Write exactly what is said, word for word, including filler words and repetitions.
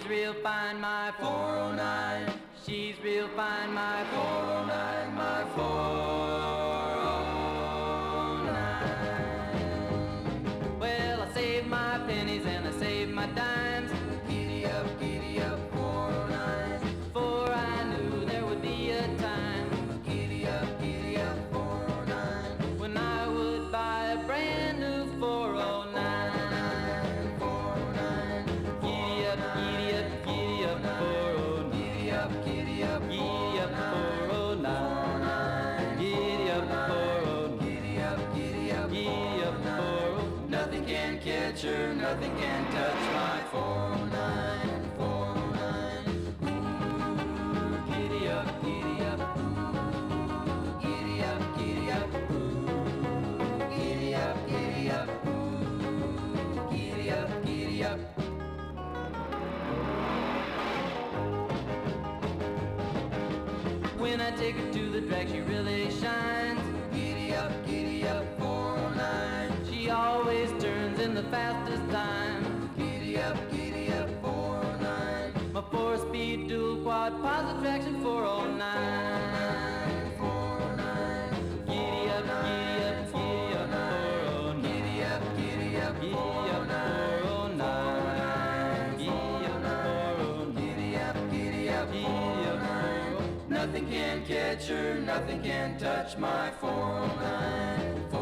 real fine, my four oh nine. She's real fine, my four oh nine, my four oh nine. Well, I saved my pennies and I saved my dimes. Giddy up, giddy up, four oh nine. For I knew there would be a time. Giddy up, giddy up, four oh nine. When I would buy a brand new four oh nine. Giddy up, giddy up, giddy up, four oh nine. Giddy up, giddy up, giddy up, four oh nine. Giddy up, four oh nine. Giddy up, giddy up, giddy up, four oh nine. Nothing can catch her, nothing can touch my four oh nine, four oh nine. Ooh, giddy up, giddy up, ooh, giddy up, giddy up, ooh, giddy up, giddy up, ooh, giddy up, giddy up. When I take her to the drag, she really shines. Giddy up, giddy up, four oh nine. She always turns in the fastest time. Giddy up, giddy up, four oh nine. My four-speed dual quad positive traction four oh nine. four oh nine. Giddy up, giddy up, giddy up, four oh nine. Giddy up, giddy up, giddy up, four oh nine. Giddy up, four oh nine. Giddy up, giddy up, giddy up, four oh nine. Nothing can catch her, nothing can touch my four oh nine.